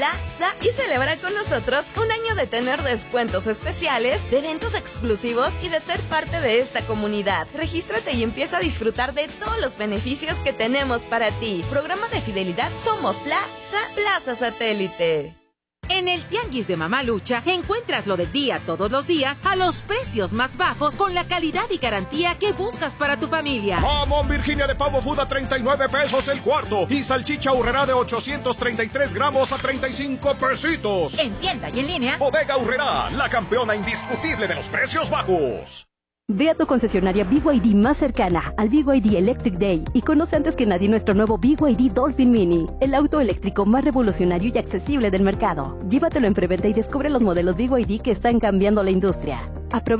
Plaza y celebra con nosotros un año de tener descuentos especiales, de eventos exclusivos y de ser parte de esta comunidad. Regístrate y empieza a disfrutar de todos los beneficios que tenemos para ti. Programa de fidelidad Somos Plaza Satélite. En el Tianguis de Mamalucha encuentras lo del día todos los días a los precios más bajos con la calidad y garantía que buscas para tu familia. Jamón Virginia de pavo Buda 39 pesos el cuarto y salchicha Urrera de 833 gramos a 35 pesitos. En tienda y en línea. Bodega Urrera, la campeona indiscutible de los precios bajos. Ve a tu concesionaria BYD más cercana al BYD Electric Day y conoce antes que nadie nuestro nuevo BYD Dolphin Mini, el auto eléctrico más revolucionario y accesible del mercado. Llévatelo en preventa y descubre los modelos BYD que están cambiando la industria. Aprovecha